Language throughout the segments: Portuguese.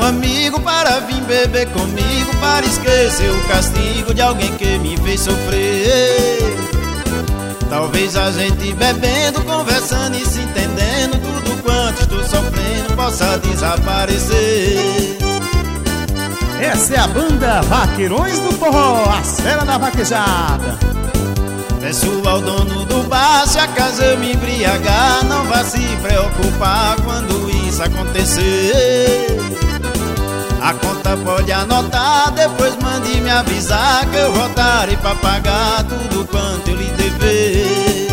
um amigo para vir beber comigo, para esquecer o castigo de alguém que me fez sofrer. Talvez a gente bebendo, conversando e se entendendo, tudo quanto estou sofrendo possa desaparecer. Essa é a banda Vaqueirões do Forró, a fera da vaquejada. Peço ao dono do bar, se acaso eu me embriagar, não vá se preocupar quando isso acontecer. A conta pode anotar, depois mande me avisar que eu voltarei pra pagar tudo quanto eu lhe dever.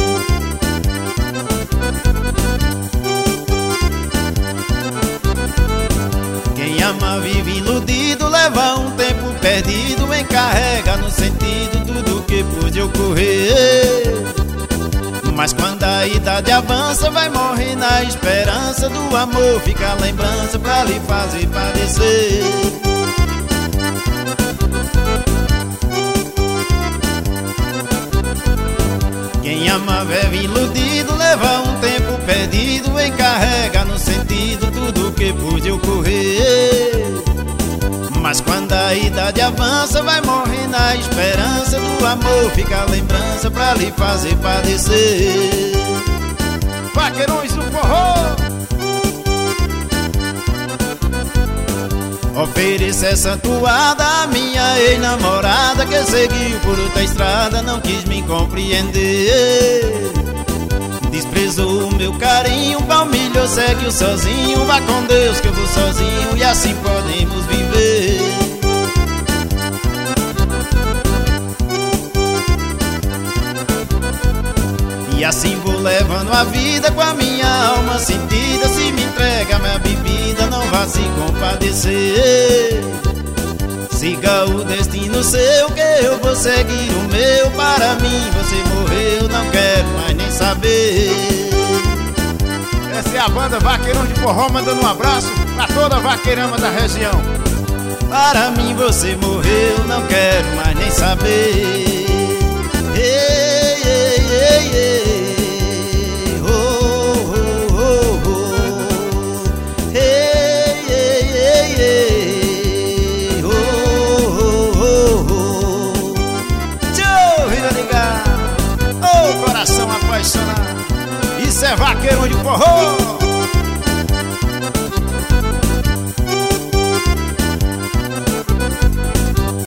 Quem ama vive iludido, leva um tempo perdido, encarrega no sentido tudo que pôde ocorrer. Mas quando a idade avança, vai morrer na esperança do amor, fica a lembrança pra lhe fazer padecer. Quem ama vive iludido, leva um tempo perdido, encarrega no sentido tudo que pôde ocorrer. Mas quando a idade avança, vai morrer na esperança do amor, fica a lembrança pra lhe fazer padecer. Vaqueirões do Forró. Ofereça essa toada à minha ex-namorada, que seguiu por outra estrada, não quis me compreender. Desprezou o meu carinho, palmilhou, seguiu sozinho. Vá com Deus que eu vou sozinho e assim podemos viver. E assim vou levando a vida com a minha alma sentida. Se me entrega minha bebida, não vá se compadecer. Siga o destino seu, que eu vou seguir o meu. Para mim você morreu, não quero mais nem saber. Essa é a banda Vaqueirão de Forró, mandando um abraço pra toda a vaqueirama da região. Para mim você morreu, não quero mais nem saber. Ei, ei, ei, ei. Oh, oh, oh, oh. Ei, ei, ei, ei. Oh, oh, oh, oh. Tchau, Vira ligar. Ô, coração apaixonado. Isso é Vaqueirão de Forró.